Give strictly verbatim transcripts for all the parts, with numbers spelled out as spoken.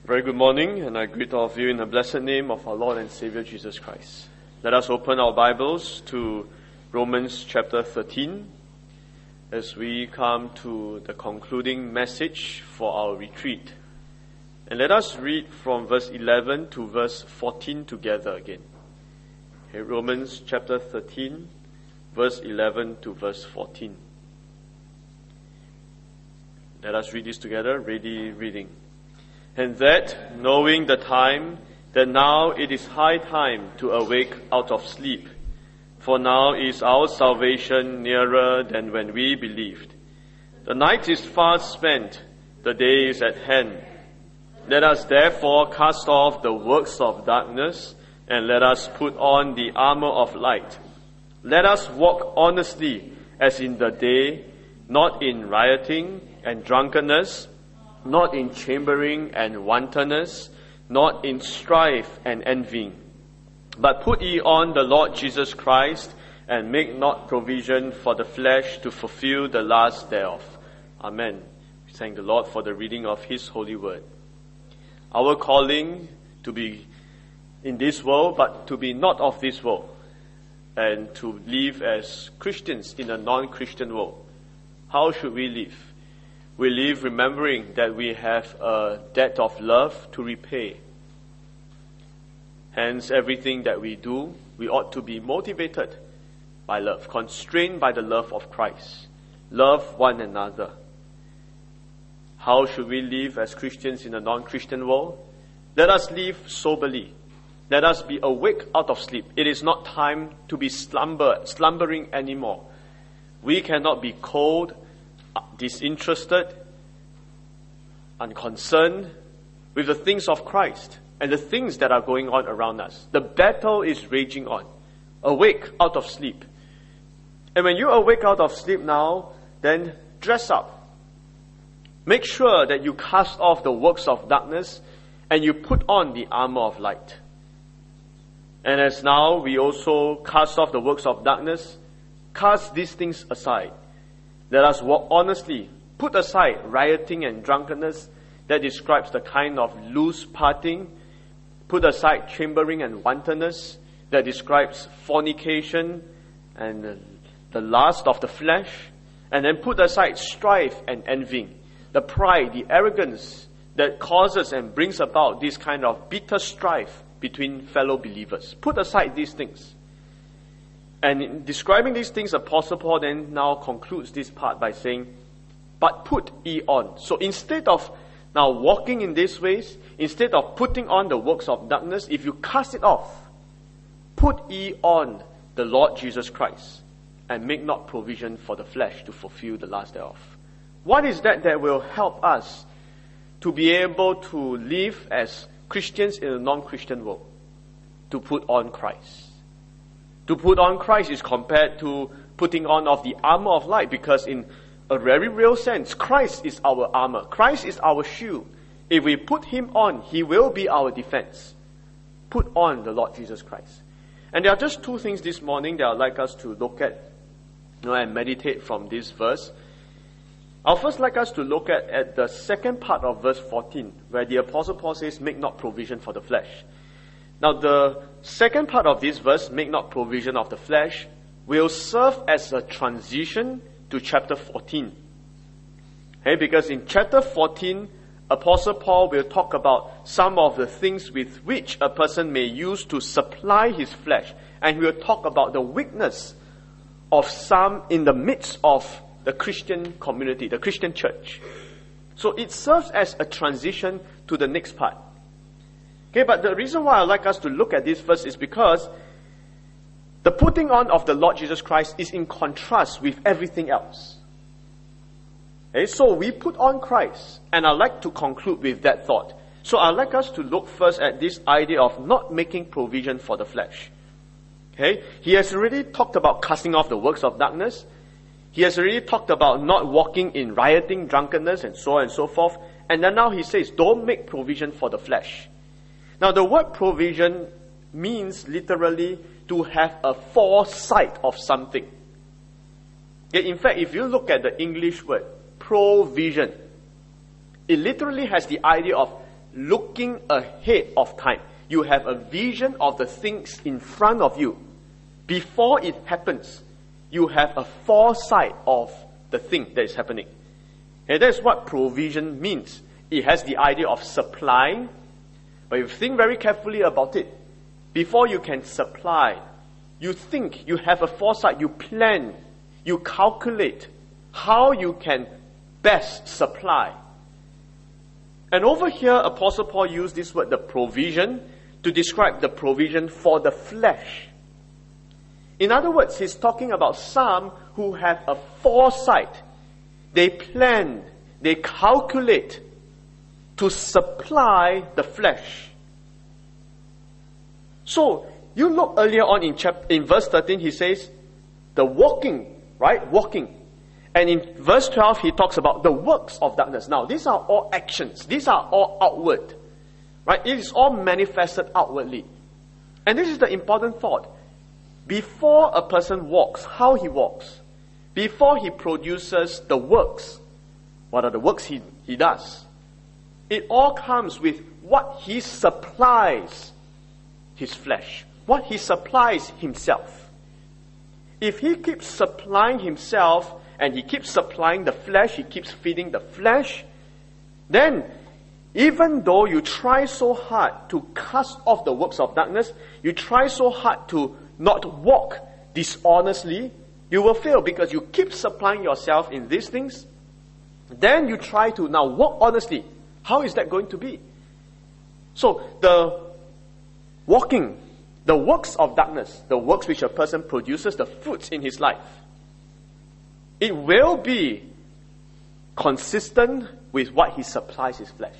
Very good morning, and I greet all of you in the blessed name of our Lord and Savior Jesus Christ. Let us open our Bibles to Romans chapter thirteen as we come to the concluding message for our retreat. And let us read from verse eleven to verse fourteen together again. Okay, Romans chapter thirteen, verse eleven to verse fourteen. Let us read this together. Ready, reading. And that, knowing the time, that now it is high time to awake out of sleep. For now is our salvation nearer than when we believed. The night is fast spent, the day is at hand. Let us therefore cast off the works of darkness, and let us put on the armor of light. Let us walk honestly as in the day, not in rioting and drunkenness, not in chambering and wantonness, not in strife and envying. But put ye on the Lord Jesus Christ, and make not provision for the flesh to fulfill the lust thereof. Amen. We thank the Lord for the reading of His holy word. Our calling to be in this world, but to be not of this world, and to live as Christians in a non-Christian world. How should we live? We live remembering that we have a debt of love to repay. Hence, everything that we do, we ought to be motivated by love, constrained by the love of Christ. Love one another. How should we live as Christians in a non-Christian world? Let us live soberly. Let us be awake out of sleep. It is not time to be slumber, slumbering anymore. We cannot be cold, disinterested, unconcerned with the things of Christ and the things that are going on around us. The battle is raging on. Awake out of sleep. And when you awake out of sleep now, then dress up. Make sure that you cast off the works of darkness and you put on the armor of light. And as now we also cast off the works of darkness, cast these things aside. Let us walk honestly. Put aside rioting and drunkenness that describes the kind of loose partying. Put aside chambering and wantonness that describes fornication and the lust of the flesh. And then put aside strife and envying, the pride, the arrogance that causes and brings about this kind of bitter strife between fellow believers. Put aside these things. And in describing these things, Apostle Paul then now concludes this part by saying, but put ye on. So instead of now walking in these ways, instead of putting on the works of darkness, if you cast it off, put ye on the Lord Jesus Christ, and make not provision for the flesh to fulfill the lust thereof. What is that that will help us to be able to live as Christians in a non-Christian world? To put on Christ. To put on Christ is compared to putting on of the armor of light, because in a very real sense, Christ is our armor. Christ is our shield. If we put Him on, He will be our defense. Put on the Lord Jesus Christ. And there are just two things this morning that I'd like us to look at, you know, and meditate from this verse. I'll first like us to look at, at the second part of verse fourteen, where the Apostle Paul says, make not provision for the flesh. Now, the second part of this verse, make not provision of the flesh, will serve as a transition to chapter fourteen. Okay, because in chapter fourteen, Apostle Paul will talk about some of the things with which a person may use to supply his flesh. And he will talk about the weakness of some in the midst of the Christian community, the Christian church. So it serves as a transition to the next part. Okay, but the reason why I'd like us to look at this verse is because the putting on of the Lord Jesus Christ is in contrast with everything else. Okay, so we put on Christ, and I'd like to conclude with that thought. So I'd like us to look first at this idea of not making provision for the flesh. Okay, he has already talked about casting off the works of darkness. He has already talked about not walking in rioting, drunkenness, and so on and so forth. And then now he says, don't make provision for the flesh. Now, the word provision means literally to have a foresight of something. In fact, if you look at the English word, provision, it literally has the idea of looking ahead of time. You have a vision of the things in front of you. Before it happens, you have a foresight of the thing that is happening. And that's what provision means. It has the idea of supplying, but you think very carefully about it. Before you can supply, you think, you have a foresight, you plan, you calculate how you can best supply. And over here, Apostle Paul used this word, the provision, to describe the provision for the flesh. In other words, he's talking about some who have a foresight. They plan, they calculate to supply the flesh. So, you look earlier on in chapter, in verse thirteen, he says, the walking, right? Walking. And in verse twelve, he talks about the works of darkness. Now, these are all actions. These are all outward. Right? It is all manifested outwardly. And this is the important thought. Before a person walks, how he walks, before he produces the works, what are the works he, he does? It all comes with what he supplies his flesh, what he supplies himself. If he keeps supplying himself and he keeps supplying the flesh, he keeps feeding the flesh, then even though you try so hard to cast off the works of darkness, you try so hard to not walk dishonestly, you will fail because you keep supplying yourself in these things. Then you try to now walk honestly. How is that going to be? So the walking, the works of darkness, the works which a person produces, the fruits in his life, it will be consistent with what he supplies his flesh.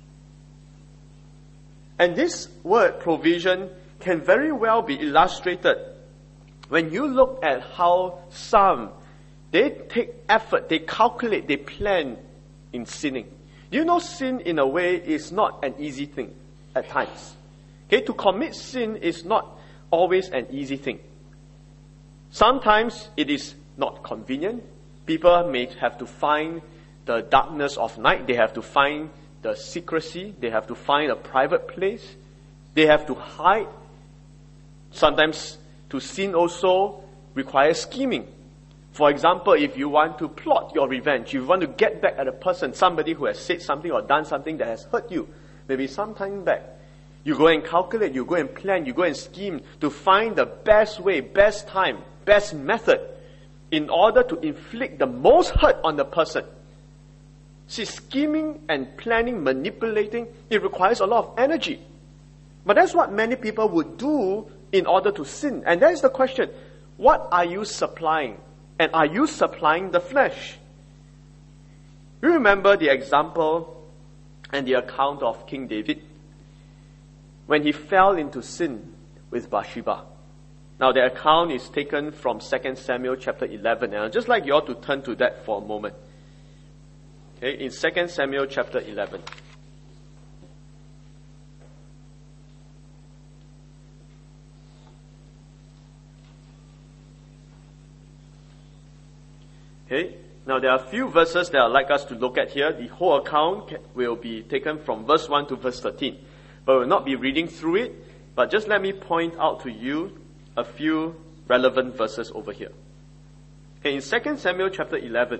And this word provision can very well be illustrated when you look at how some, they take effort, they calculate, they plan in sinning. You know, sin in a way is not an easy thing at times. Okay, to commit sin is not always an easy thing. Sometimes it is not convenient. People may have to find the darkness of night. They have to find the secrecy. They have to find a private place. They have to hide. Sometimes to sin also requires scheming. For example, if you want to plot your revenge, you want to get back at a person, somebody who has said something or done something that has hurt you, maybe some time back, you go and calculate, you go and plan, you go and scheme to find the best way, best time, best method in order to inflict the most hurt on the person. See, scheming and planning, manipulating, it requires a lot of energy. But that's what many people would do in order to sin. And that is the question. What are you supplying? And are you supplying the flesh? You remember the example and the account of King David when he fell into sin with Bathsheba. Now the account is taken from Second Samuel chapter eleven, and I'd just like you all to turn to that for a moment. Okay, in Second Samuel chapter eleven. Okay, now there are a few verses that I'd like us to look at here. The whole account will be taken from verse one to verse thirteen. But we'll not be reading through it, but just let me point out to you a few relevant verses over here. Okay, in Second Samuel chapter eleven,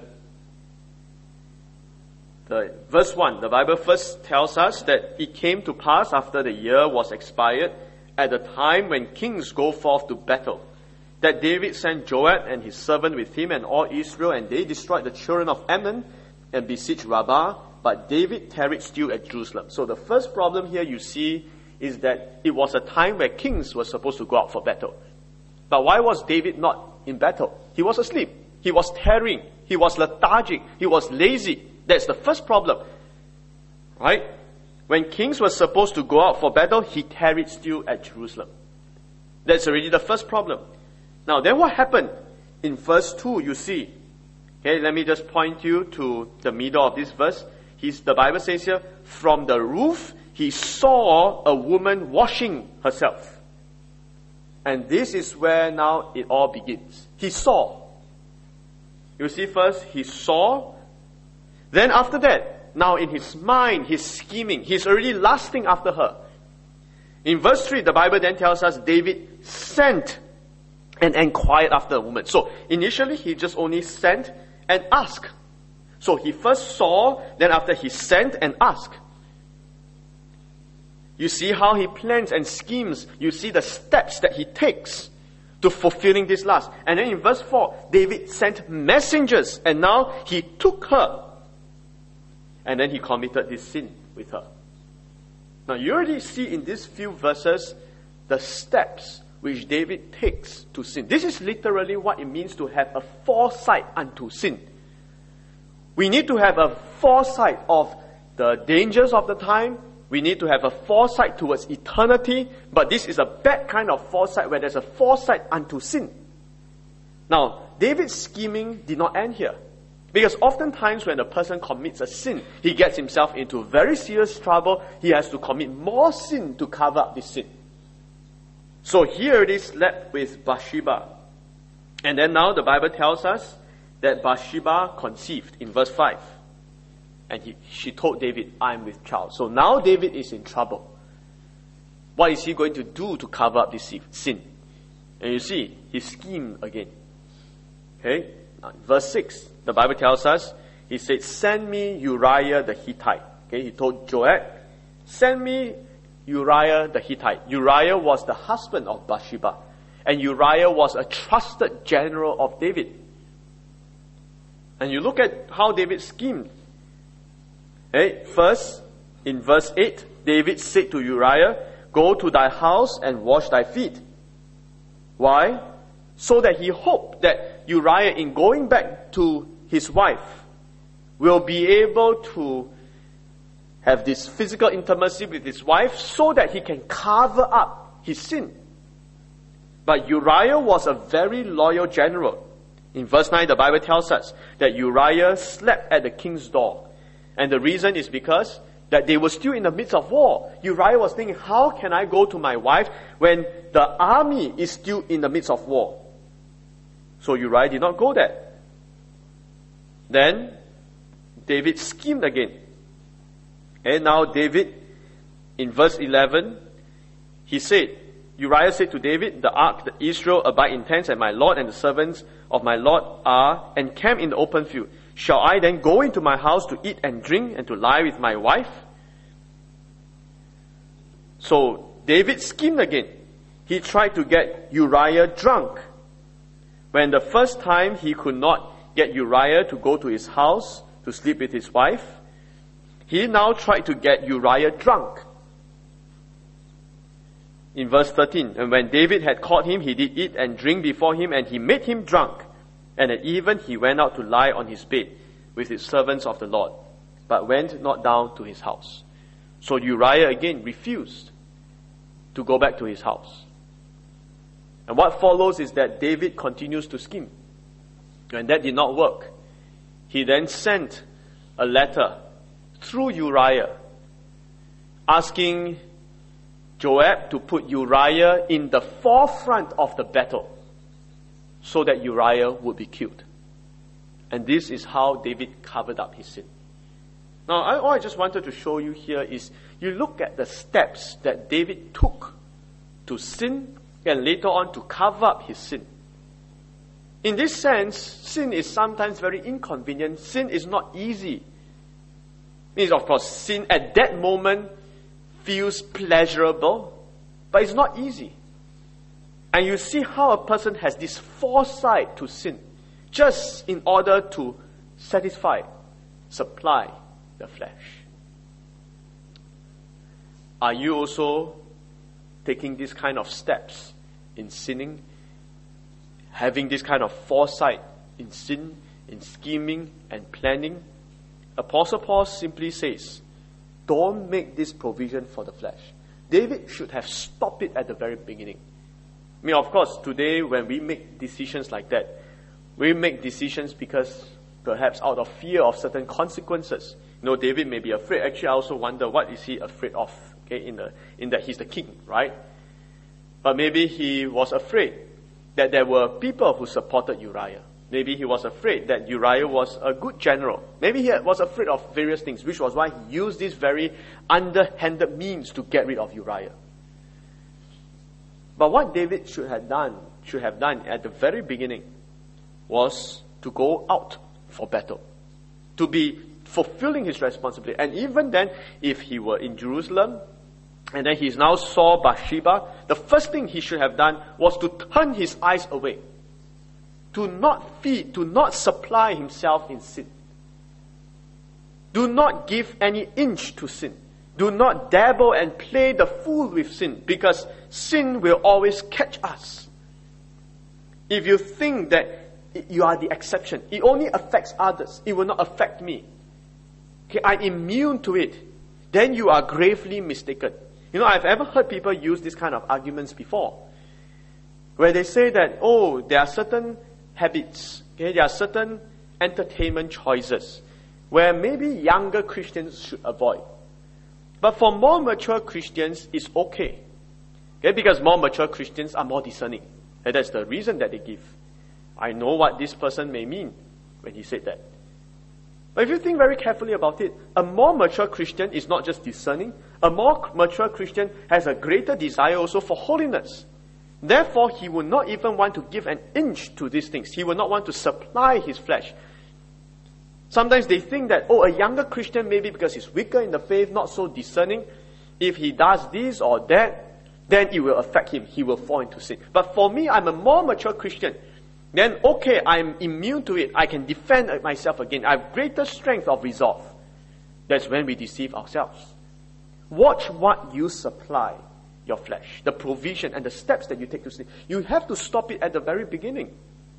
the verse one, the Bible first tells us that it came to pass after the year was expired, at the time when kings go forth to battle, that David sent Joab and his servant with him and all Israel, and they destroyed the children of Ammon and besieged Rabbah, but David tarried still at Jerusalem. So the first problem here you see is that it was a time where kings were supposed to go out for battle. But why was David not in battle? He was asleep. He was tarrying. He was lethargic. He was lazy. That's the first problem. Right? When kings were supposed to go out for battle, he tarried still at Jerusalem. That's already the first problem. Now, then what happened? In verse two, you see. Okay, let me just point you to the middle of this verse. He's, the Bible says here, from the roof, he saw a woman washing herself. And this is where now it all begins. He saw. You see first, he saw. Then after that, now in his mind, he's scheming. He's already lusting after her. In verse three, the Bible then tells us David sent and inquired after a woman. So initially, he just only sent and asked. So he first saw, then after he sent and asked. You see how he plans and schemes. You see the steps that he takes to fulfilling this lust. And then in verse four, David sent messengers, and now he took her. And then he committed this sin with her. Now you already see in these few verses the steps which David takes to sin. This is literally what it means to have a foresight unto sin. We need to have a foresight of the dangers of the time. We need to have a foresight towards eternity. But this is a bad kind of foresight where there's a foresight unto sin. Now, David's scheming did not end here. Because oftentimes when a person commits a sin, he gets himself into very serious trouble. He has to commit more sin to cover up this sin. So here it is slept with Bathsheba. And then now the Bible tells us that Bathsheba conceived in verse five. And he, she told David, I am with child. So now David is in trouble. What is he going to do to cover up this sin? And you see, he schemed again. Okay? Now, verse six, the Bible tells us, he said, send me Uriah the Hittite. Okay, he told Joab, send me Uriah the Hittite. Uriah was the husband of Bathsheba. And Uriah was a trusted general of David. And you look at how David schemed. Okay, first, in verse eight, David said to Uriah, go to thy house and wash thy feet. Why? So that he hoped that Uriah, in going back to his wife, will be able to have this physical intimacy with his wife so that he can cover up his sin. But Uriah was a very loyal general. In verse nine, the Bible tells us that Uriah slept at the king's door. And the reason is because that they were still in the midst of war. Uriah was thinking, how can I go to my wife when the army is still in the midst of war? So Uriah did not go there. Then David schemed again. And now David, in verse eleven, he said, Uriah said to David, the ark, the Israel abide in tents, and my lord and the servants of my lord are encamped in the open field. Shall I then go into my house to eat and drink and to lie with my wife? So David schemed again. He tried to get Uriah drunk. When the first time he could not get Uriah to go to his house to sleep with his wife, he now tried to get Uriah drunk. In verse thirteen, and when David had caught him, he did eat and drink before him, and he made him drunk. And at even he went out to lie on his bed with his servants of the Lord, but went not down to his house. So Uriah again refused to go back to his house. And what follows is that David continues to scheme. When that did not work, he then sent a letter through Uriah asking Joab to put Uriah in the forefront of the battle so that Uriah would be killed. And this is how David covered up his sin. Now, I, all I just wanted to show you here is you look at the steps that David took to sin and later on to cover up his sin. In this sense, sin is sometimes very inconvenient. Sin is not easy. Means, of course, sin at that moment feels pleasurable, but it's not easy. And you see how a person has this foresight to sin just in order to satisfy, supply the flesh. Are you also taking these kind of steps in sinning? Having this kind of foresight in sin, in scheming and planning? Apostle Paul simply says, don't make this provision for the flesh. David should have stopped it at the very beginning. I mean, of course, today when we make decisions like that, we make decisions because perhaps out of fear of certain consequences. You know, David may be afraid. Actually, I also wonder, what is he afraid of? Okay, in the in that he's the king, right? But maybe he was afraid that there were people who supported Uriah. Maybe he was afraid that Uriah was a good general. Maybe he was afraid of various things, which was why he used these very underhanded means to get rid of Uriah. But what David should have done, should have done at the very beginning was to go out for battle, to be fulfilling his responsibility. And even then, if he were in Jerusalem, and then he's now saw Bathsheba, the first thing he should have done was to turn his eyes away, to not feed, to not supply himself in sin. Do not give any inch to sin. Do not dabble and play the fool with sin, because sin will always catch us. If you think that you are the exception, it only affects others, it will not affect me. Okay, I'm immune to it. Then you are gravely mistaken. You know, I've ever heard people use this kind of arguments before, where they say that, oh, there are certain habits, okay, there are certain entertainment choices, where maybe younger Christians should avoid. But for more mature Christians, it's okay. Okay, because more mature Christians are more discerning. And that's the reason that they give. I know what this person may mean when he said that. But if you think very carefully about it, a more mature Christian is not just discerning. A more mature Christian has a greater desire also for holiness. Therefore, he will not even want to give an inch to these things. He will not want to supply his flesh. Sometimes they think that, oh, a younger Christian, maybe because he's weaker in the faith, not so discerning, if he does this or that, then it will affect him. He will fall into sin. But for me, I'm a more mature Christian. Then, okay, I'm immune to it. I can defend myself again. I have greater strength of resolve. That's when we deceive ourselves. Watch what you supply your flesh, the provision and the steps that you take to sin. You have to stop it at the very beginning.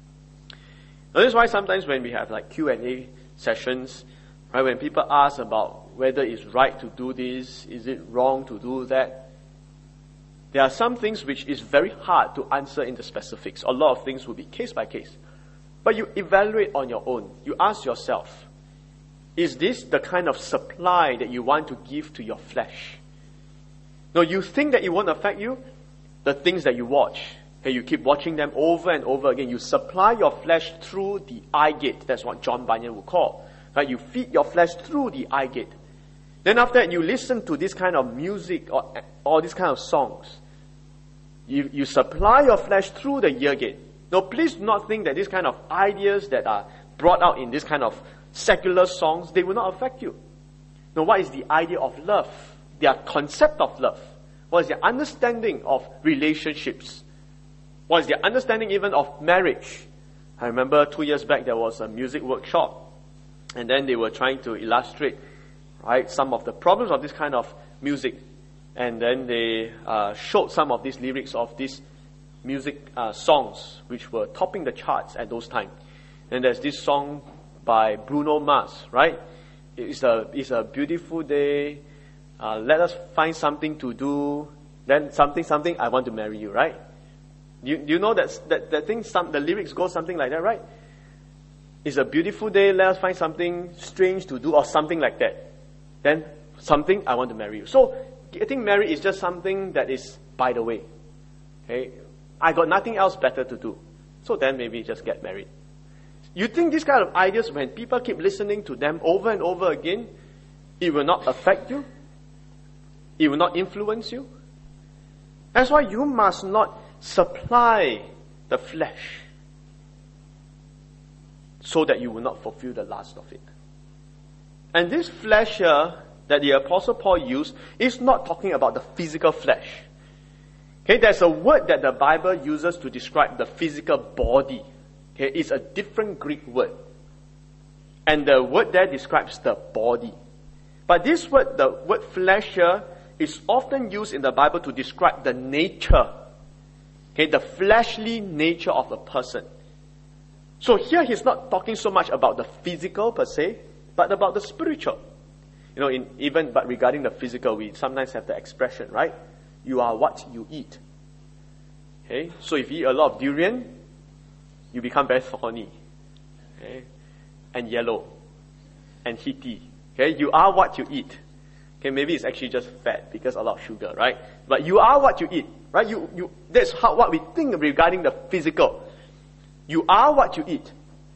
Now, this is why sometimes when we have like Q and A sessions, right, when people ask about whether it's right to do this, is it wrong to do that, there are some things which is very hard to answer in the specifics. A lot of things will be case by case. But you evaluate on your own. You ask yourself, is this the kind of supply that you want to give to your flesh? No, you think that it won't affect you? The things that you watch, okay, you keep watching them over and over again. You supply your flesh through the eye gate. That's what John Bunyan would call. Right? You feed your flesh through the eye gate. Then after that, you listen to this kind of music or, or this kind of songs. You, you supply your flesh through the ear gate. Now, please do not think that this kind of ideas that are brought out in this kind of secular songs, they will not affect you. Now, what is the idea of love? Their concept of love. What is their understanding of relationships? What is their understanding even of marriage? I remember two years back there was a music workshop, and then they were trying to illustrate, right, some of the problems of this kind of music. And then they uh, showed some of these lyrics of these music uh, songs which were topping the charts at those times. And there's this song by Bruno Mars, right? It's a, it's a beautiful day. Uh, let us find something to do. Then something, something, I want to marry you, right? You, you know that, that, that thing, some, the lyrics go something like that, right? It's a beautiful day, let us find something strange to do or something like that. Then something, I want to marry you. So, getting married is just something that is by the way. Okay? I got nothing else better to do. So then maybe just get married. You think these kind of ideas, when people keep listening to them over and over again, it will not affect you? It will not influence you? That's why you must not supply the flesh so that you will not fulfill the lust of it. And this flesh here that the Apostle Paul used is not talking about the physical flesh. Okay, there's a word that the Bible uses to describe the physical body. Okay, it's a different Greek word. And the word there describes the body. But this word, the word flesh here, is often used in the Bible to describe the nature. Okay, the fleshly nature of a person. So here he's not talking so much about the physical per se, but about the spiritual. You know, in, even but regarding the physical, we sometimes have the expression, right? You are what you eat. Okay, so if you eat a lot of durian, you become very thorny, okay, and yellow, and heaty. Okay, you are what you eat. Okay, maybe it's actually just fat because a lot of sugar, right? But you are what you eat, right? You, you, that's how what we think regarding the physical. You are what you eat.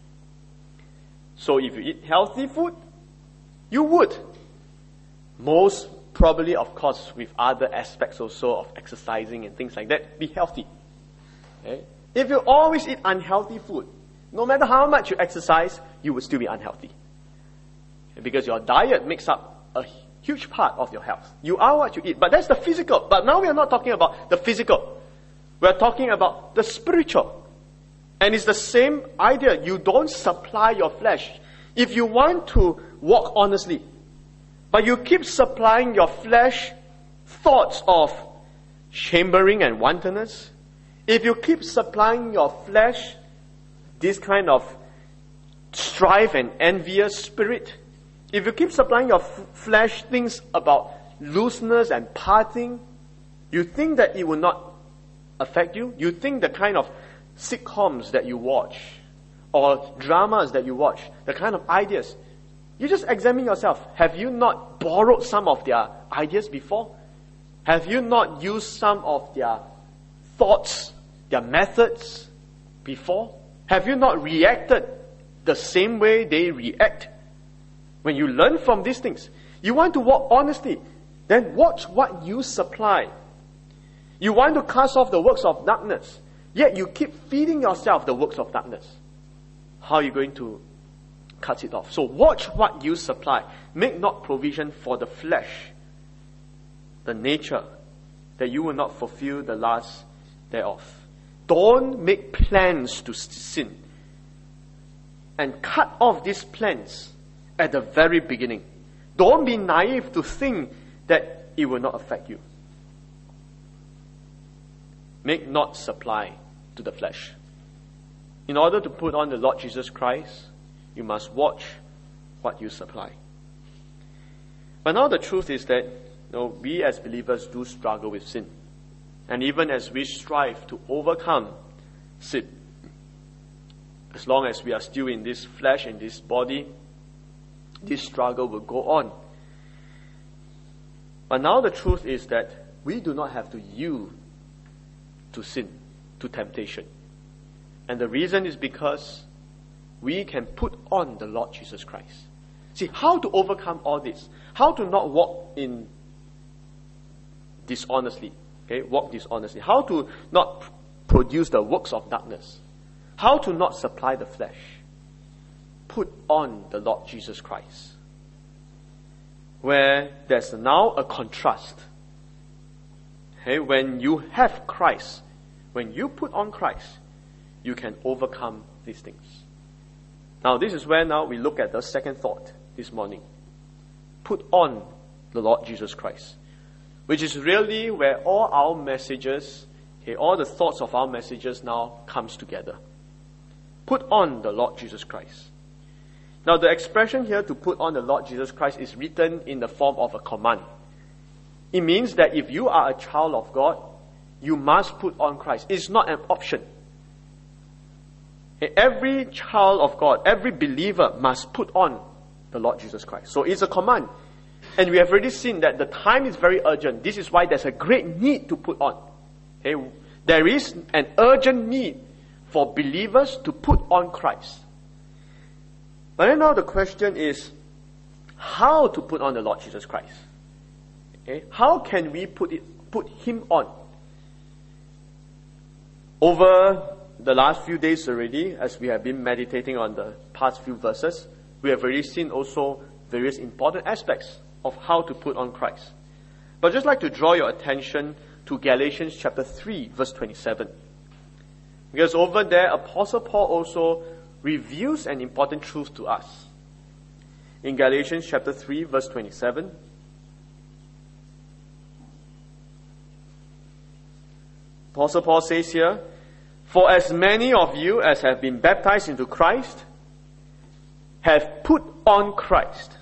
So if you eat healthy food, you would. Most probably, of course, with other aspects also of exercising and things like that, be healthy. Okay? If you always eat unhealthy food, no matter how much you exercise, you will still be unhealthy. Because your diet makes up a huge part of your health. You are what you eat. But that's the physical. But now we are not talking about the physical. We are talking about the spiritual. And it's the same idea. You don't supply your flesh. If you want to walk honestly, but you keep supplying your flesh thoughts of chambering and wantonness, if you keep supplying your flesh this kind of strife and envious spirit, if you keep supplying your f- flesh things about looseness and parting, you think that it will not affect you? You think the kind of sitcoms that you watch, or dramas that you watch, the kind of ideas, you just examine yourself. Have you not borrowed some of their ideas before? Have you not used some of their thoughts, their methods before? Have you not reacted the same way they react? When you learn from these things, you want to walk honestly, then watch what you supply. You want to cast off the works of darkness, yet you keep feeding yourself the works of darkness. How are you going to cut it off? So watch what you supply. Make not provision for the flesh, the nature, that you will not fulfill the lust thereof. Don't make plans to sin. And cut off these plans at the very beginning. Don't be naive to think that it will not affect you. Make not supply to the flesh. In order to put on the Lord Jesus Christ, you must watch what you supply. But now the truth is that, you know, we as believers do struggle with sin. And even as we strive to overcome sin, as long as we are still in this flesh, in this body, this struggle will go on. But now the truth is that we do not have to yield to sin, to temptation. And the reason is because we can put on the Lord Jesus Christ. See, how to overcome all this? How to not walk in dishonestly? Okay, walk dishonestly. How to not produce the works of darkness? How to not supply the flesh? Put on the Lord Jesus Christ. Where there's now a contrast. Okay, when you have Christ, when you put on Christ, you can overcome these things. Now this is where now we look at the second thought this morning. Put on the Lord Jesus Christ. Which is really where all our messages, okay, all the thoughts of our messages now comes together. Put on the Lord Jesus Christ. Now the expression here to put on the Lord Jesus Christ is written in the form of a command. It means that if you are a child of God, you must put on Christ. It's not an option. Every child of God, every believer must put on the Lord Jesus Christ. So it's a command. And we have already seen that the time is very urgent. This is why there's a great need to put on. Okay? There is an urgent need for believers to put on Christ. But then now the question is, how to put on the Lord Jesus Christ? Okay? How can we put it, put Him on? Over the last few days already, as we have been meditating on the past few verses, we have already seen also various important aspects of how to put on Christ. But I'd just like to draw your attention to Galatians chapter three, verse twenty-seven. Because over there, Apostle Paul also reveals an important truth to us. In Galatians chapter three, verse twenty-seven, Apostle Paul says here, "For as many of you as have been baptized into Christ have put on Christ."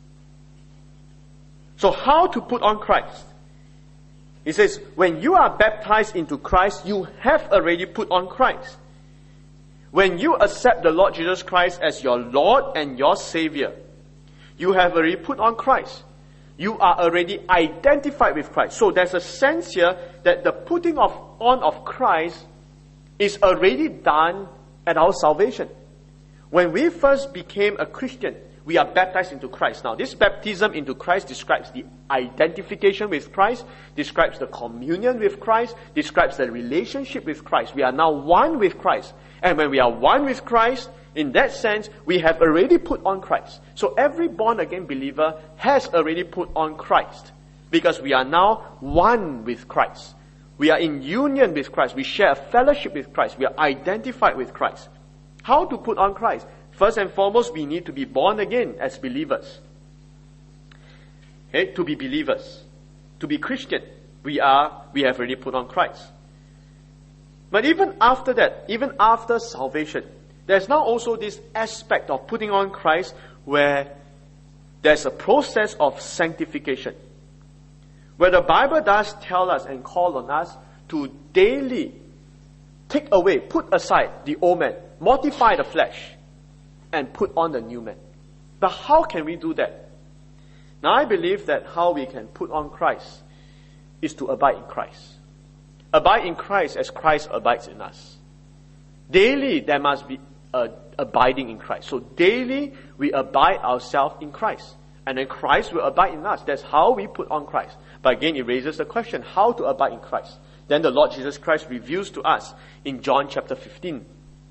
So how to put on Christ? He says, when you are baptized into Christ, you have already put on Christ. When you accept the Lord Jesus Christ as your Lord and your Savior, you have already put on Christ. You are already identified with Christ. So there's a sense here that the putting of on of Christ is already done at our salvation. When we first became a Christian, we are baptized into Christ. Now, this baptism into Christ describes the identification with Christ, describes the communion with Christ, describes the relationship with Christ. We are now one with Christ. And when we are one with Christ, in that sense, we have already put on Christ. So every born-again believer has already put on Christ, because we are now one with Christ. We are in union with Christ. We share a fellowship with Christ. We are identified with Christ. How to put on Christ? First and foremost, we need to be born again as believers. Okay? To be believers. To be Christian, we are, we have already put on Christ. But even after that, even after salvation, there's now also this aspect of putting on Christ where there's a process of sanctification. Where the Bible does tell us and call on us to daily take away, put aside the old man, mortify the flesh, and put on the new man. But how can we do that? Now I believe that how we can put on Christ is to abide in Christ. Abide in Christ as Christ abides in us. Daily there must be a abiding in Christ. So daily we abide ourselves in Christ. And then Christ will abide in us. That's how we put on Christ. But again, it raises the question, how to abide in Christ? Then the Lord Jesus Christ reveals to us in John chapter fifteen.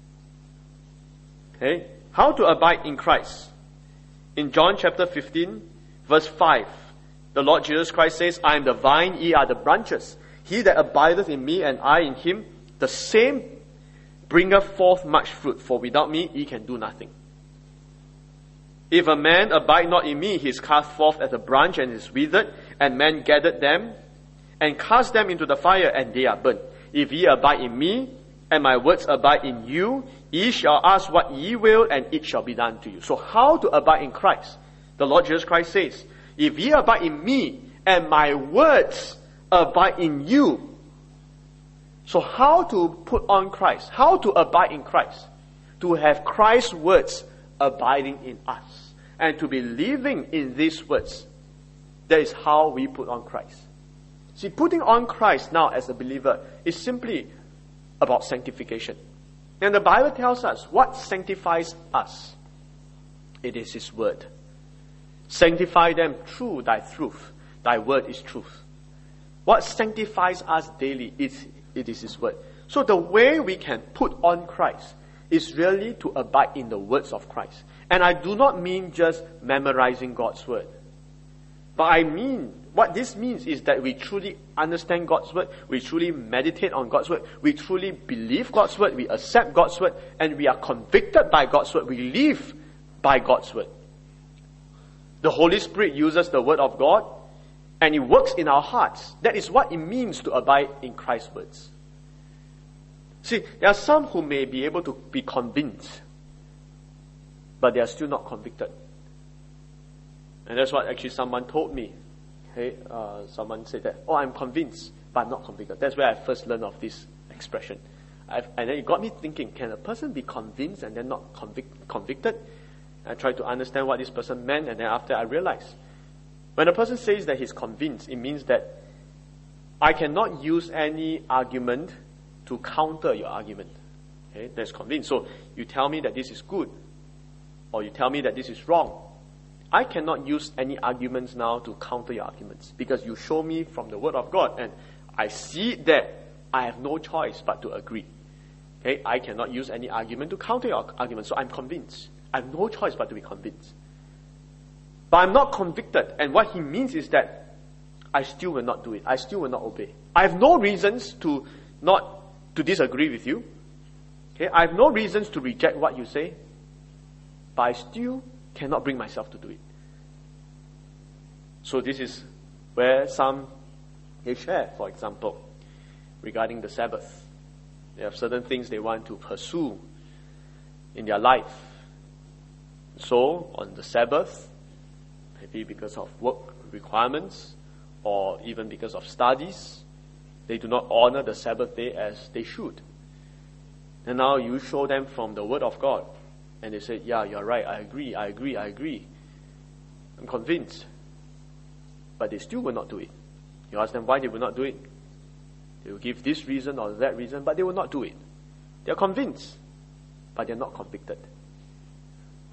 Okay? How to abide in Christ? In John chapter fifteen, verse five, the Lord Jesus Christ says, I am the vine, ye are the branches. He that abideth in me and I in him, the same bringeth forth much fruit, for without me ye can do nothing. If a man abide not in me, he is cast forth as a branch and is withered, and men gathered them and cast them into the fire, and they are burnt. If ye abide in me, and my words abide in you, ye shall ask what ye will, and it shall be done to you. So how to abide in Christ? The Lord Jesus Christ says, if ye abide in me, and my words abide in you. So how to put on Christ? How to abide in Christ? To have Christ's words abiding in us. And to be living in these words. That is how we put on Christ. See, putting on Christ now as a believer is simply about sanctification. And the Bible tells us what sanctifies us. It is His word. Sanctify them through thy truth. Thy word is truth. What sanctifies us daily is it is His word. So the way we can put on Christ is really to abide in the words of Christ. And I do not mean just memorizing God's word. But I mean, what this means is that we truly understand God's word, we truly meditate on God's word, we truly believe God's word, we accept God's word, and we are convicted by God's word, we live by God's word. The Holy Spirit uses the word of God, and it works in our hearts. That is what it means to abide in Christ's words. See, there are some who may be able to be convinced, but they are still not convicted. And that's what actually someone told me. Okay, uh, someone said that, oh, I'm convinced, but I'm not convicted. That's where I first learned of this expression. I've, and then it got me thinking, can a person be convinced and then not convic- convicted? I tried to understand what this person meant, and then after I realized, when a person says that he's convinced, it means that I cannot use any argument to counter your argument. Okay, that's convinced. So you tell me that this is good, or you tell me that this is wrong. I cannot use any arguments now to counter your arguments, because you show me from the word of God, and I see that I have no choice but to agree. Okay, I cannot use any argument to counter your argument, so I'm convinced. I have no choice but to be convinced. But I'm not convicted, and what he means is that I still will not do it. I still will not obey. I have no reasons to not to disagree with you. Okay, I have no reasons to reject what you say, but I still cannot bring myself to do it. So this is where some they share, for example, regarding the Sabbath. They have certain things they want to pursue in their life. So on the Sabbath, maybe because of work requirements or even because of studies, they do not honor the Sabbath day as they should. And now you show them from the Word of God, and they say, yeah, you're right, I agree, I agree, I agree. I'm convinced. But they still will not do it. You ask them why they will not do it. They will give this reason or that reason, but they will not do it. They are convinced, but they are not convicted.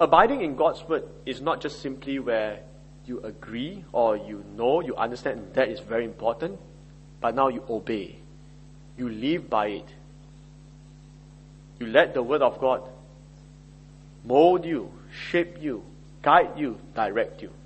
Abiding in God's word is not just simply where you agree or you know, you understand that is very important, but now you obey. You live by it. You let the word of God mold you, shape you, guide you, direct you.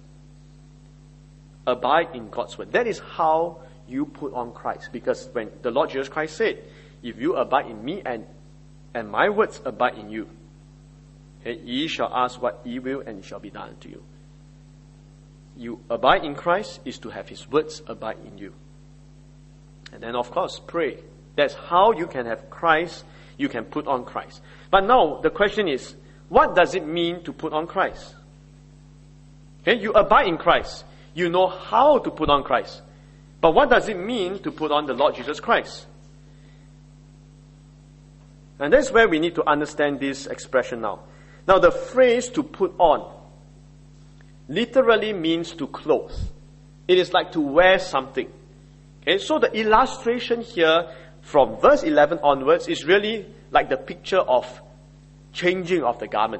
Abide in God's word. That is how you put on Christ. Because when the Lord Jesus Christ said, if you abide in me and, and my words abide in you, okay, ye shall ask what ye will and it shall be done to you. You abide in Christ is to have his words abide in you. And then of course, pray. That's how you can have Christ, you can put on Christ. But now, the question is, what does it mean to put on Christ? Okay, you abide in Christ. You know how to put on Christ. But what does it mean to put on the Lord Jesus Christ? And that's where we need to understand this expression now. Now, the phrase to put on literally means to clothe. It is like to wear something. Okay, so the illustration here from verse eleven onwards is really like the picture of changing of the garment.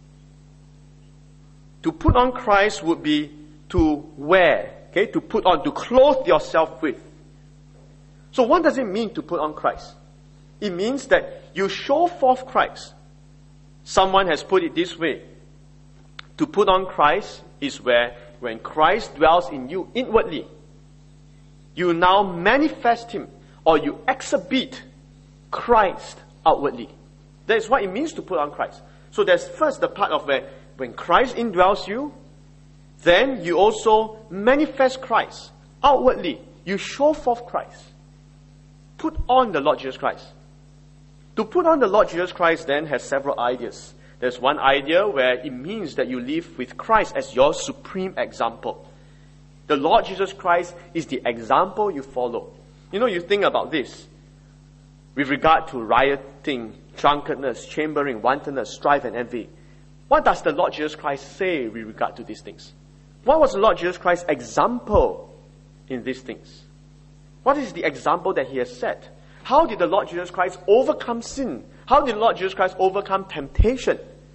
To put on Christ would be to wear, okay, to put on, to clothe yourself with. So what does it mean to put on Christ? It means that you show forth Christ. Someone has put it this way. To put on Christ is where when Christ dwells in you inwardly, you now manifest him or you exhibit Christ outwardly. That is what it means to put on Christ. So there's first the part of where when Christ indwells you, then you also manifest Christ outwardly. You show forth Christ. Put on the Lord Jesus Christ. To put on the Lord Jesus Christ then has several ideas. There's one idea where it means that you live with Christ as your supreme example. The Lord Jesus Christ is the example you follow. You know, you think about this. With regard to rioting, drunkenness, chambering, wantonness, strife and envy. What does the Lord Jesus Christ say with regard to these things? What was the Lord Jesus Christ's example in these things? What is the example that he has set? How did the Lord Jesus Christ overcome sin? How did the Lord Jesus Christ overcome temptation?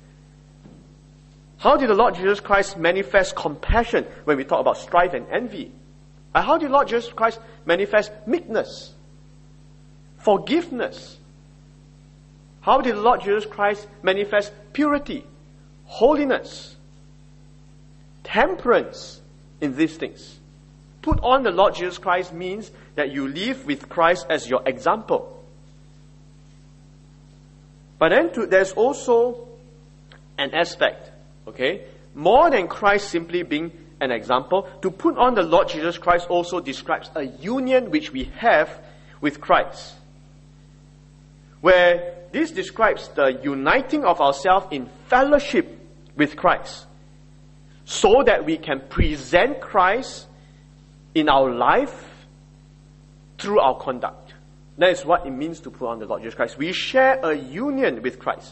How did the Lord Jesus Christ manifest compassion when we talk about strife and envy? And how did the Lord Jesus Christ manifest meekness, forgiveness? How did the Lord Jesus Christ manifest purity, holiness, temperance in these things? Put on the Lord Jesus Christ means that you live with Christ as your example. But then to, there's also an aspect, okay? More than Christ simply being an example, to put on the Lord Jesus Christ also describes a union which we have with Christ. Where this describes the uniting of ourselves in fellowship with Christ. So that we can present Christ in our life through our conduct. That is what it means to put on the Lord Jesus Christ. We share a union with Christ.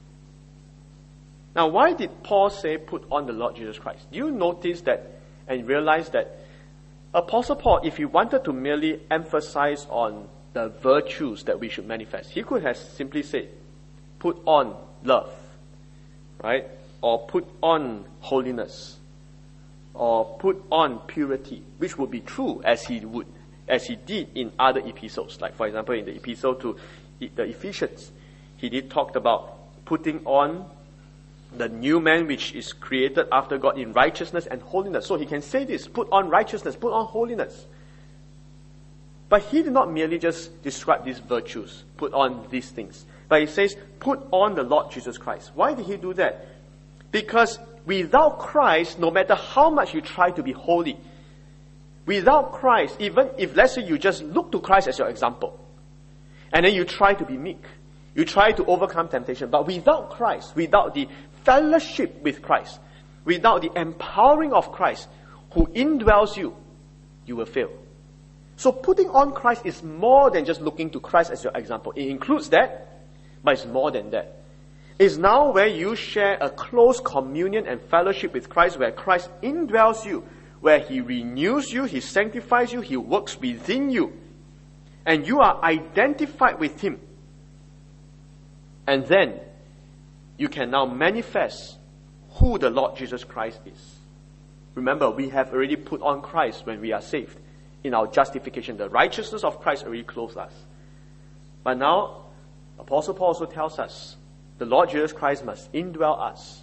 Now, why did Paul say put on the Lord Jesus Christ? Do you notice that and realize that Apostle Paul, if he wanted to merely emphasize on the virtues that we should manifest, he could have simply said, put on love, right? Or put on holiness, or put on purity, which would be true as he would, as he did in other epistles. Like for example, in the epistle to the Ephesians, he did talk about putting on the new man which is created after God in righteousness and holiness. So he can say this, put on righteousness, put on holiness. But he did not merely just describe these virtues, put on these things. But he says, put on the Lord Jesus Christ. Why did he do that? Because without Christ, no matter how much you try to be holy, without Christ, even if let's say you just look to Christ as your example, and then you try to be meek, you try to overcome temptation, but without Christ, without the fellowship with Christ, without the empowering of Christ, who indwells you, you will fail. So putting on Christ is more than just looking to Christ as your example. It includes that, but it's more than that. It's now where you share a close communion and fellowship with Christ, where Christ indwells you, where he renews you, he sanctifies you, he works within you, and you are identified with him. And then you can now manifest who the Lord Jesus Christ is. Remember, we have already put on Christ when we are saved. In our justification, the righteousness of Christ already clothes us. But now, Apostle Paul also tells us, the Lord Jesus Christ must indwell us.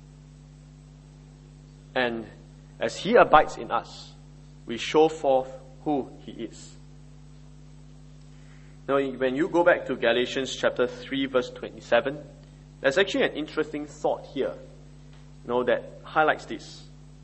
And as He abides in us, we show forth who He is. Now, when you go back to Galatians chapter three, verse twenty-seven, there's actually an interesting thought here, you know, that highlights this.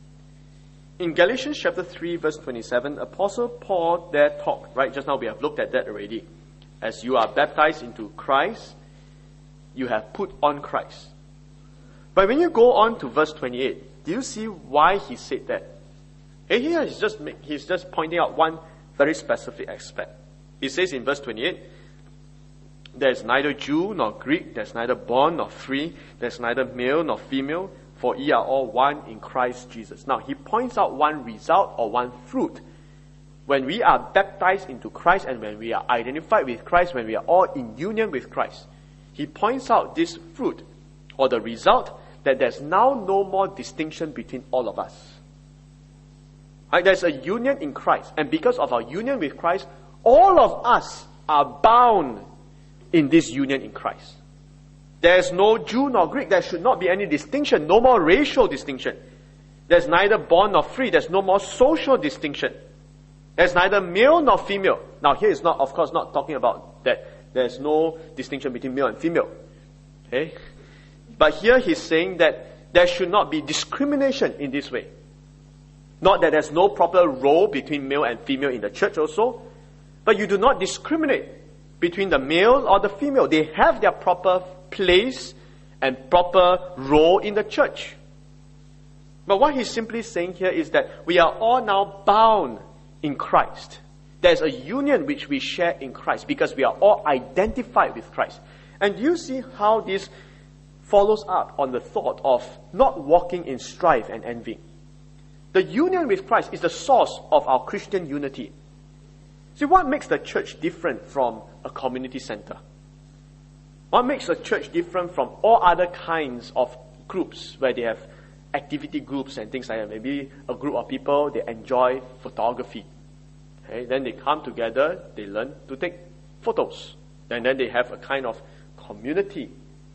In Galatians chapter three, verse twenty-seven, Apostle Paul there talked, right? Just now we have looked at that already. As you are baptized into Christ, you have put on Christ. But when you go on to verse twenty-eight, do you see why he said that? And here he's just, make, he's just pointing out one very specific aspect. He says in verse twenty-eight, there's neither Jew nor Greek, there's neither bond nor free, there's neither male nor female, for ye are all one in Christ Jesus. Now, he points out one result or one fruit. When we are baptized into Christ and when we are identified with Christ, when we are all in union with Christ, he points out this fruit or the result that there's now no more distinction between all of us. Right? There's a union in Christ. And because of our union with Christ, all of us are bound in this union in Christ. There's no Jew nor Greek. There should not be any distinction. No more racial distinction. There's neither bond nor free. There's no more social distinction. There's neither male nor female. Now here is not, of course, not talking about that. There's no distinction between male and female. Okay? But here he's saying that there should not be discrimination in this way. Not that there's no proper role between male and female in the church also. But you do not discriminate between the male or the female. They have their proper place and proper role in the church. But what he's simply saying here is that we are all now bound in Christ. There's a union which we share in Christ because we are all identified with Christ. And you see how this follows up on the thought of not walking in strife and envy. The union with Christ is the source of our Christian unity. See, what makes the church different from a community center? What makes a church different from all other kinds of groups where they have activity groups and things like that? Maybe a group of people, they enjoy photography. Okay? Then they come together, they learn to take photos. And then they have a kind of community,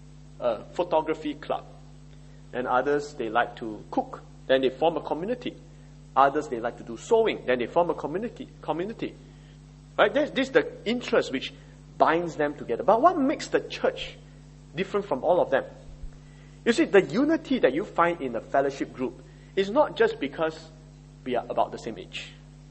a photography club. And others, they like to cook. Then they form a community. Others, they like to do sewing. Then they form a community. community. Right? This, this is the interest which binds them together. But what makes the church different from all of them? You see, the unity that you find in a fellowship group is not just because we are about the same age.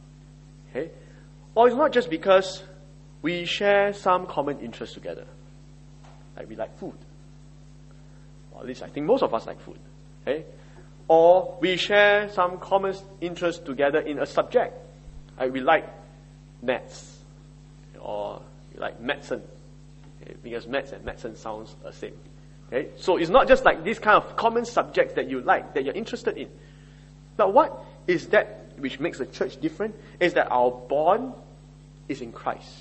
Okay? Or it's not just because we share some common interests together. Like we like food. Or at least I think most of us like food. Okay? Or we share some common interests together in a subject. Like we like maths. Or we like medicine. Okay? Because maths and medicine sounds the same. Okay? So it's not just like these kind of common subjects that you like, that you're interested in. But what is that which makes the church different? Is that our bond is in Christ.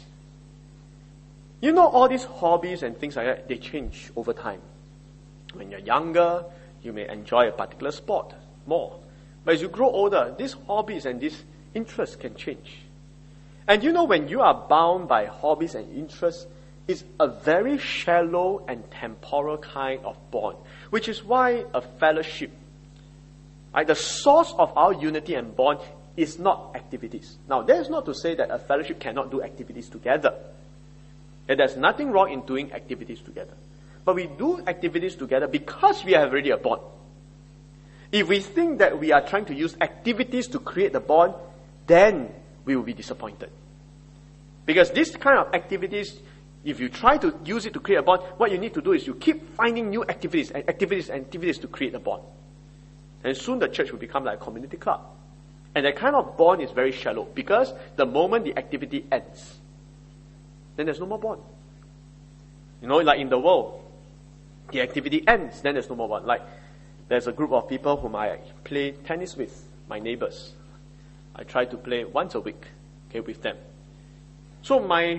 You know, all these hobbies and things like that, they change over time. When you're younger, you may enjoy a particular sport more. But as you grow older, these hobbies and these interests can change. And you know, when you are bound by hobbies and interests, it's a very shallow and temporal kind of bond, which is why a fellowship, right, the source of our unity and bond is not activities. Now, that is not to say that a fellowship cannot do activities together. And there's nothing wrong in doing activities together. But we do activities together because we have already a bond. If we think that we are trying to use activities to create the bond, then we will be disappointed. Because this kind of activities, if you try to use it to create a bond, what you need to do is you keep finding new activities and activities and activities to create a bond. And soon the church will become like a community club. And that kind of bond is very shallow because the moment the activity ends, then there's no more bond. You know, like in the world, the activity ends, then there's no more bond. Like, there's a group of people whom I play tennis with, my neighbors. I try to play once a week, okay, with them. So my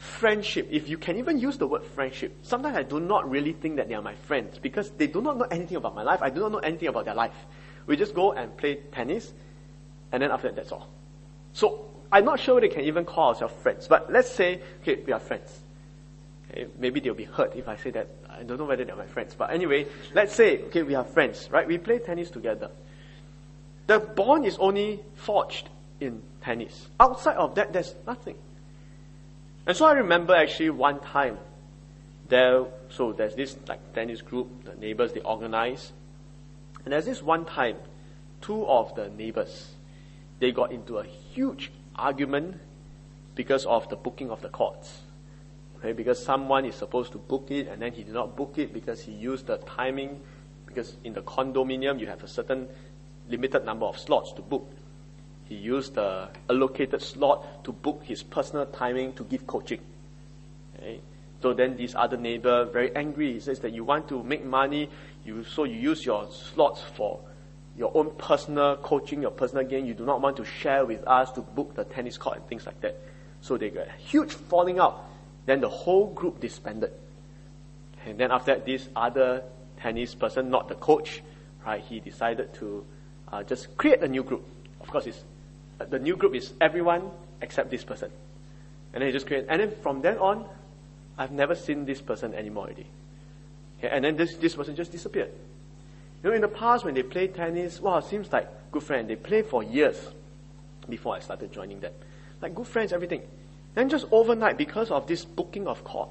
friendship, if you can even use the word friendship, sometimes I do not really think that they are my friends because they do not know anything about my life. I do not know anything about their life. We just go and play tennis, and then after that, that's all. So I'm not sure they can even call ourselves friends. But let's say, okay, we are friends. Okay, maybe they'll be hurt if I say that. I don't know whether they're my friends. But anyway, let's say, okay, we are friends, right? We play tennis together. The bond is only forged in tennis. Outside of that, there's nothing. And so I remember actually one time, there, so there's this like tennis group, the neighbors, they organize. And there's this one time, two of the neighbors, they got into a huge argument because of the booking of the courts. Okay, because someone is supposed to book it and then he did not book it because he used the timing, because in the condominium you have a certain limited number of slots to book. He used the allocated slot to book his personal timing to give coaching. Okay. So then this other neighbor, very angry, he says that you want to make money, you so you use your slots for your own personal coaching, your personal gain. You do not want to share with us to book the tennis court and things like that. So they got a huge falling out. Then the whole group disbanded. And then after that, this other tennis person, not the coach, right, he decided to uh, just create a new group. Of course, it's, uh, the new group is everyone except this person. And then he just created, and then from then on, I've never seen this person anymore already. Okay, and then this, this person just disappeared. You know, in the past when they play tennis, wow, it seems like good friends. They play for years before I started joining them. Like good friends, everything. Then just overnight, because of this booking of court,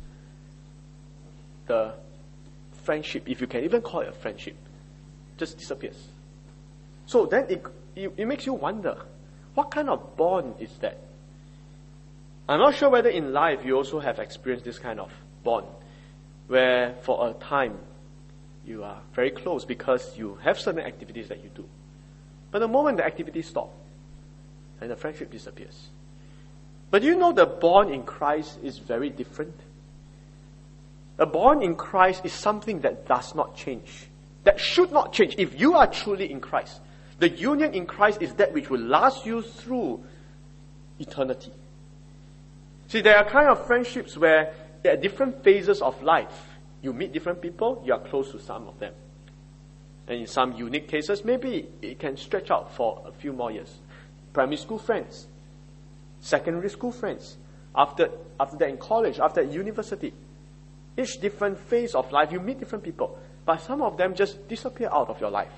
the friendship, if you can even call it a friendship, just disappears. So then it, it, it makes you wonder, what kind of bond is that? I'm not sure whether in life you also have experienced this kind of bond, where for a time you are very close because you have certain activities that you do. But the moment the activities stop, and the friendship disappears. But you know the bond in Christ is very different. The bond in Christ is something that does not change. That should not change. If you are truly in Christ, the union in Christ is that which will last you through eternity. See, there are kind of friendships where at different phases of life, you meet different people, you are close to some of them. And in some unique cases, maybe it can stretch out for a few more years. Primary school friends, secondary school friends, after, after that in college, after that university. Each different phase of life, you meet different people. But some of them just disappear out of your life.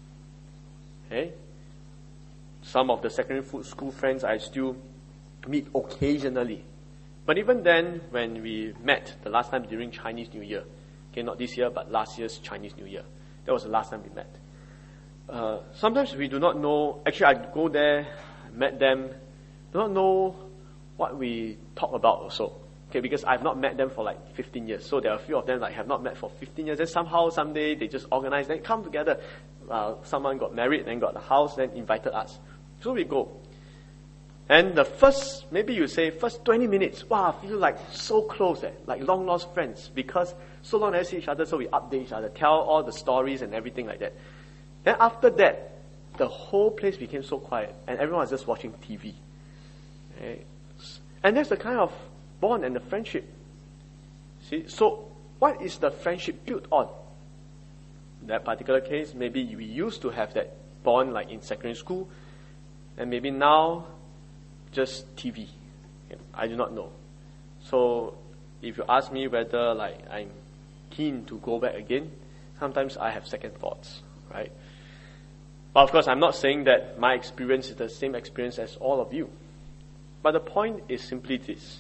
Okay? Some of the secondary school friends I still meet occasionally. But even then, when we met the last time during Chinese New Year, okay, not this year, but last year's Chinese New Year, that was the last time we met. Uh, sometimes we do not know, actually I go there, met them, do not know what we talk about also. Okay, because I've not met them for like fifteen years. So there are a few of them like have not met for fifteen years. Then somehow, someday, they just organize, then come together. Uh, someone got married, then got a house, then invited us. So we go. And the first, maybe you say, first twenty minutes, wow, I feel like so close, eh? Like long lost friends. Because so long never see each other, so we update each other, tell all the stories and everything like that. Then after that, the whole place became so quiet, and everyone was just watching T V. Okay? And that's the kind of bond and the friendship. See, so what is the friendship built on? In that particular case, maybe we used to have that bond like in secondary school, and maybe now just T V. I do not know. So if you ask me whether like I'm keen to go back again, sometimes I have second thoughts, right? But of course, I'm not saying that my experience is the same experience as all of you. But the point is simply this,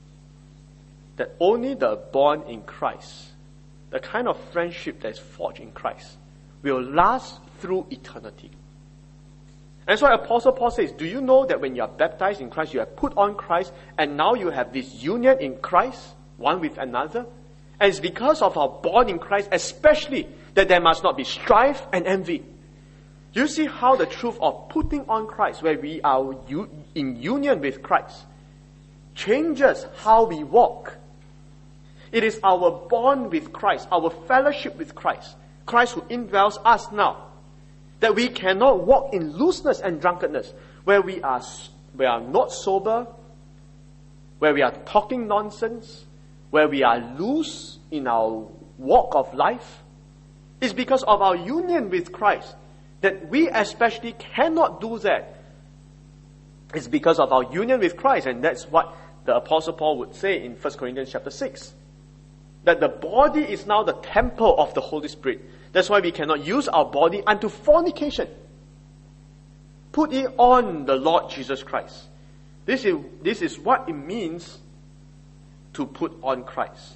that only the bond in Christ, the kind of friendship that is forged in Christ, will last through eternity. And so Apostle Paul says, do you know that when you are baptized in Christ, you have put on Christ, and now you have this union in Christ, one with another? And it's because of our bond in Christ, especially, that there must not be strife and envy. You see how the truth of putting on Christ, where we are in union with Christ, changes how we walk. It is our bond with Christ, our fellowship with Christ, Christ who indwells us now, that we cannot walk in looseness and drunkenness, where we are, we are not sober, where we are talking nonsense, where we are loose in our walk of life, is because of our union with Christ. That we especially cannot do that. It's because of our union with Christ, and that's what the Apostle Paul would say in First Corinthians chapter six. That the body is now the temple of the Holy Spirit. That's why we cannot use our body unto fornication. Put it on the Lord Jesus Christ. This is, this is what it means to put on Christ.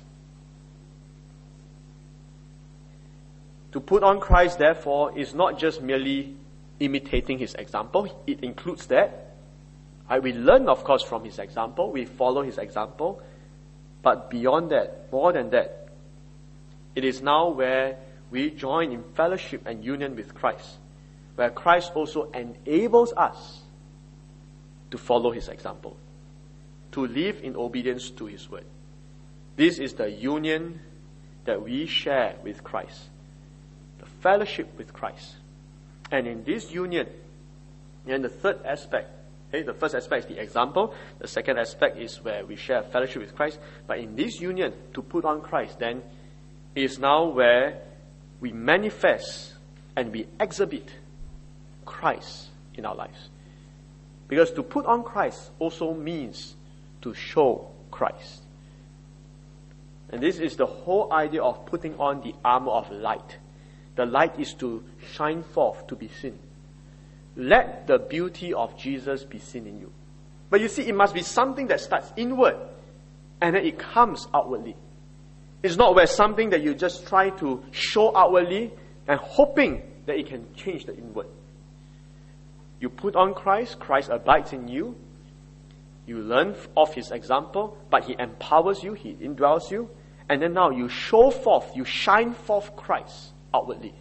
To put on Christ, therefore, is not just merely imitating his example. It includes that. Right? We learn, of course, from his example. We follow his example. But beyond that, more than that, it is now where we join in fellowship and union with Christ, where Christ also enables us to follow his example, to live in obedience to his word. This is the union that we share with Christ, the fellowship with Christ. And in this union, and the third aspect, okay, the first aspect is the example, the second aspect is where we share fellowship with Christ, but in this union, to put on Christ, then is now where we manifest and we exhibit Christ in our lives. Because to put on Christ also means to show Christ. And this is the whole idea of putting on the armor of light. The light is to shine forth, to be seen. Let the beauty of Jesus be seen in you. But you see, it must be something that starts inward and then it comes outwardly. It's not where something that you just try to show outwardly and hoping that it can change the inward. You put on Christ, Christ abides in you. You learn of his example, but he empowers you, he indwells you. And then now you show forth, you shine forth Christ outwardly.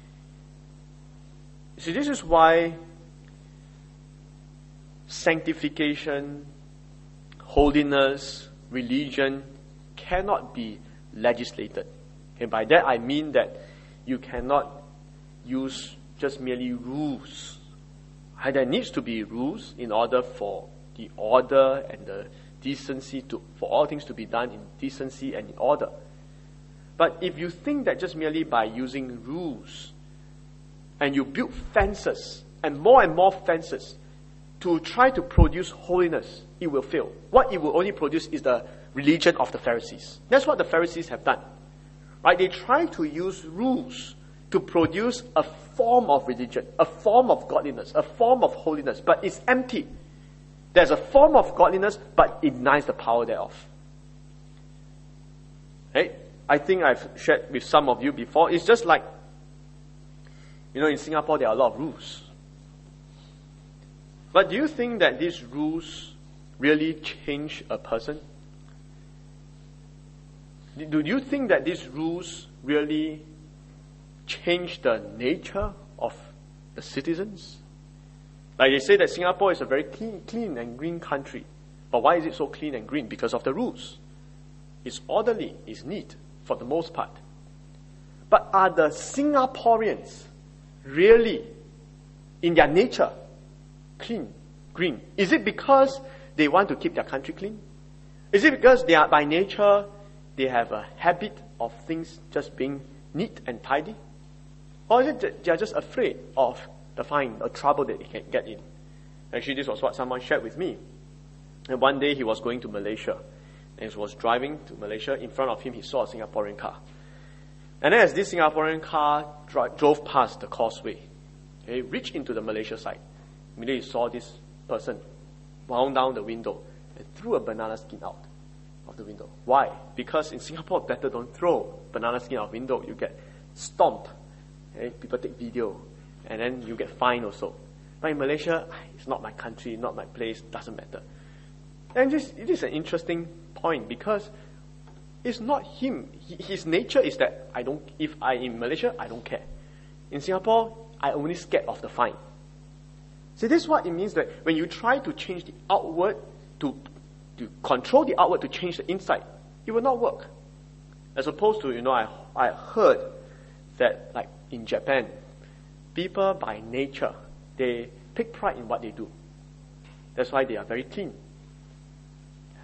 You see, this is why sanctification, holiness, religion cannot be legislated. Okay, by that I mean that you cannot use just merely rules. And there needs to be rules in order for the order and the decency to, for all things to be done in decency and in order. But if you think that just merely by using rules and you build fences and more and more fences to try to produce holiness, it will fail. What it will only produce is the religion of the Pharisees. That's what the Pharisees have done. Right? They try to use rules to produce a form of religion, a form of godliness, a form of holiness, but it's empty. There's a form of godliness, but it denies the power thereof. Right? I think I've shared with some of you before. It's just like, you know, in Singapore there are a lot of rules. But do you think that these rules really change a person? Do you think that these rules really change the nature of the citizens? Like they say that Singapore is a very clean, clean and green country. But why is it so clean and green? Because of the rules. It's orderly, it's neat for the most part. But are the Singaporeans really, in their nature, clean, green? Is it because they want to keep their country clean? Is it because they are by nature, they have a habit of things just being neat and tidy? Or is it that they are just afraid of the fine, the trouble that they can get in? Actually, this was what someone shared with me. And one day he was going to Malaysia. And he was driving to Malaysia. In front of him, he saw a Singaporean car. And then as this Singaporean car dro- drove past the causeway, he reached into the Malaysia side. Immediately he saw this person wound down the window and threw a banana skin out of the window. Why? Because in Singapore, better don't throw banana skin out of window. You get stomped. Okay? People take video. And then you get fined also. But in Malaysia, it's not my country, not my place, doesn't matter. And this, it is an interesting point because it's not him. His nature is that I don't. If I in Malaysia, I don't care. In Singapore, I only scared of the fine. See, this is what it means that when you try to change the outward, to to control the outward to change the inside, it will not work. As opposed to, you know, I I heard that like in Japan, people by nature, they take pride in what they do. That's why they are very clean.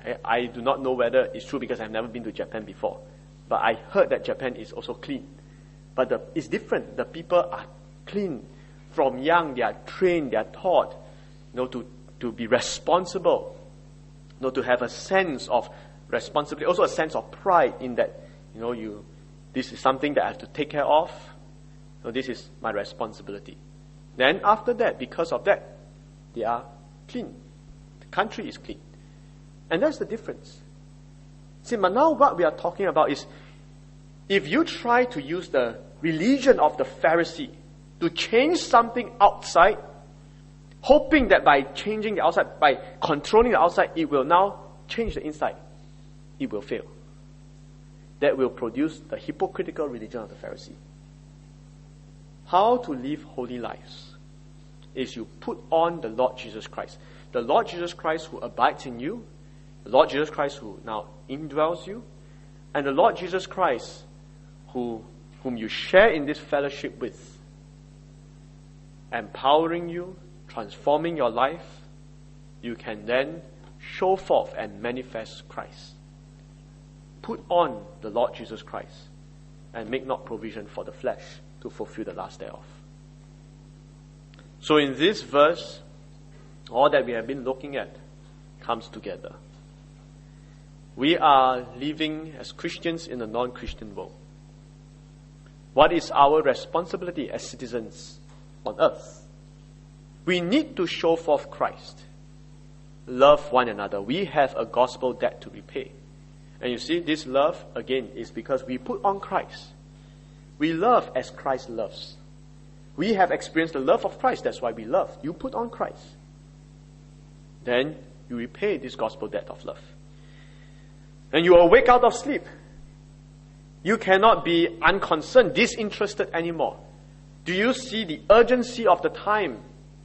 I, I do not know whether it's true because I've never been to Japan before. But I heard that Japan is also clean. But the, it's different. The people are clean. From young, they are trained, they are taught, you know, to, to be responsible, you know, to have a sense of responsibility, also a sense of pride in that, you know, you, this is something that I have to take care of. So this is my responsibility. Then after that, because of that, they are clean. The country is clean. And that's the difference. See, but now what we are talking about is, if you try to use the religion of the Pharisee to change something outside, hoping that by changing the outside, by controlling the outside, it will now change the inside, it will fail. That will produce the hypocritical religion of the Pharisee. How to live holy lives is you put on the Lord Jesus Christ. The Lord Jesus Christ who abides in you, the Lord Jesus Christ who now indwells you, and the Lord Jesus Christ who, whom you share in this fellowship with, empowering you, transforming your life. You can then show forth and manifest Christ. Put on the Lord Jesus Christ and make not provision for the flesh to fulfill the lust thereof. So in this verse, all that we have been looking at comes together. We are living as Christians in a non-Christian world. What is our responsibility as citizens on earth? We need to show forth Christ. Love one another. We have a gospel debt to repay. And you see, this love, again, is because we put on Christ. We love as Christ loves. We have experienced the love of Christ. That's why we love. You put on Christ. Then you repay this gospel debt of love. And you awake out of sleep. You cannot be unconcerned, disinterested anymore. Do you see the urgency of the time?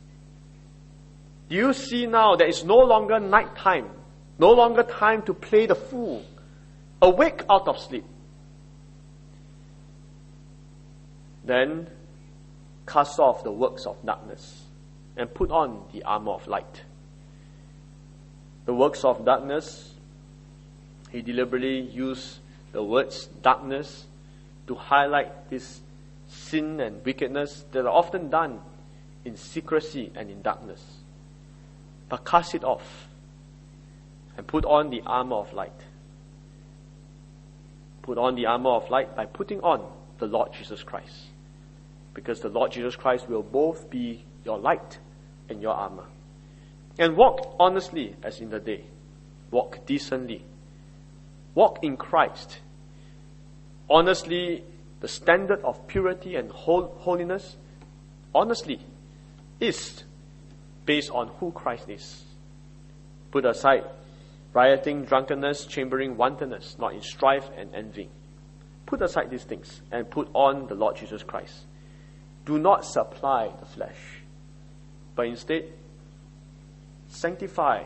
Do you see now that it's no longer night time, no longer time to play the fool? Awake out of sleep. Then cast off the works of darkness and put on the armor of light. The works of darkness, he deliberately used the words darkness to highlight this sin and wickedness that are often done in secrecy and in darkness. But cast it off and put on the armor of light. Put on the armor of light by putting on the Lord Jesus Christ. Because the Lord Jesus Christ will both be your light and your armor. And walk honestly as in the day. Walk decently. Walk in Christ. Honestly, the standard of purity and holiness, honestly, is based on who Christ is. Put aside rioting, drunkenness, chambering, wantonness, not in strife and envy. Put aside these things and put on the Lord Jesus Christ. Do not supply the flesh, but instead sanctify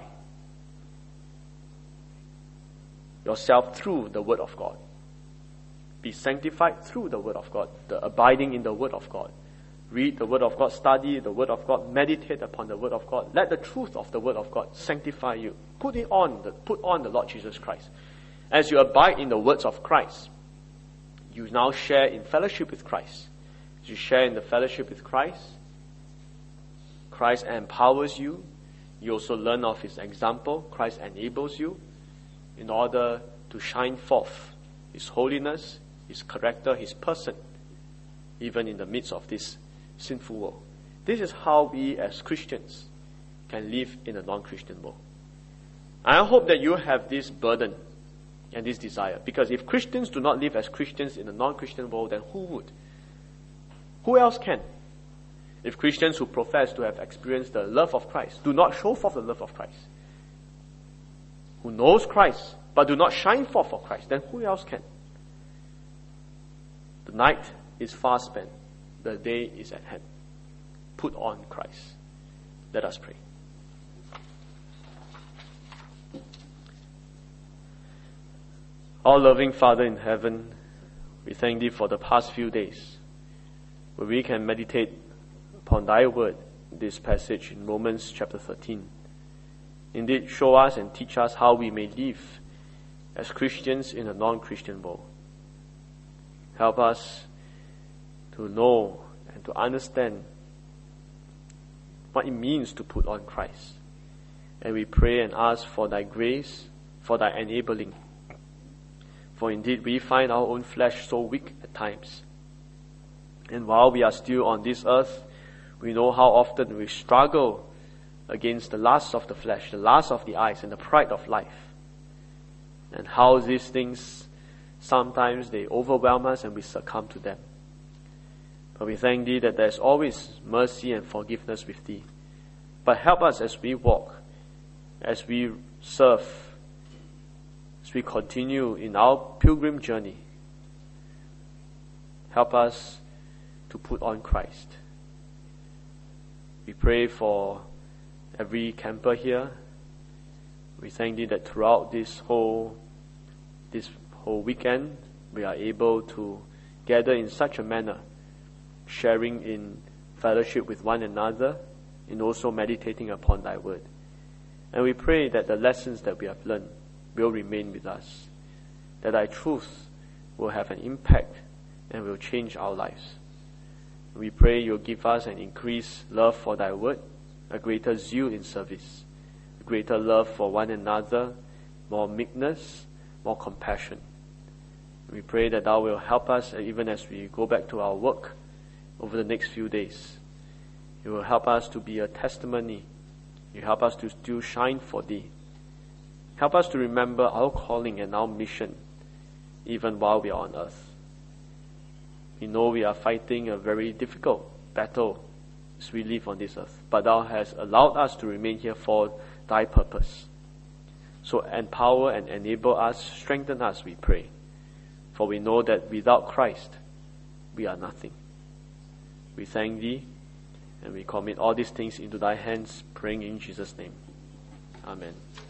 yourself through the Word of God. Be sanctified through the Word of God, the abiding in the Word of God. Read the Word of God, study the Word of God, meditate upon the Word of God. Let the truth of the Word of God sanctify you. Put it on, the, put on the Lord Jesus Christ. As you abide in the words of Christ, you now share in fellowship with Christ. As you share in the fellowship with Christ, Christ empowers you. You also learn of His example. Christ enables you in order to shine forth His holiness, His character, His person, even in the midst of this sinful world. This is how we as Christians can live in a non-Christian world. I hope that you have this burden and this desire, because if Christians do not live as Christians in a non-Christian world, then who would? Who else can? If Christians who profess to have experienced the love of Christ do not show forth the love of Christ, who knows Christ but do not shine forth for Christ, then who else can? The night is far spent. The day is at hand. Put on Christ. Let us pray. Our loving Father in heaven, we thank Thee for the past few days where we can meditate upon Thy word, this passage in Romans chapter thirteen. Indeed, show us and teach us how we may live as Christians in a non-Christian world. Help us to know and to understand what it means to put on Christ. And we pray and ask for thy grace, for thy enabling. For indeed we find our own flesh so weak at times. And while we are still on this earth, we know how often we struggle against the lust of the flesh, the lust of the eyes, and the pride of life. And how these things, sometimes they overwhelm us and we succumb to them. But we thank thee that there is always mercy and forgiveness with thee. But help us as we walk, as we serve, as we continue in our pilgrim journey. Help us to put on Christ. We pray for every camper here. We thank thee that throughout this whole this whole weekend we are able to gather in such a manner, sharing in fellowship with one another, and also meditating upon thy word. And we pray that the lessons that we have learned will remain with us, that thy truth will have an impact and will change our lives. We pray you'll give us an increased love for thy word, a greater zeal in service, a greater love for one another, more meekness, more compassion. We pray that thou will help us even as we go back to our work over the next few days. You will help us to be a testimony. You help us to still shine for thee. Help us to remember our calling and our mission even while we are on earth. We know we are fighting a very difficult battle as we live on this earth, but thou hast allowed us to remain here for thy purpose. So empower and enable us, strengthen us, we pray. For we know that without Christ, we are nothing. We thank thee, and we commit all these things into thy hands, praying in Jesus' name. Amen.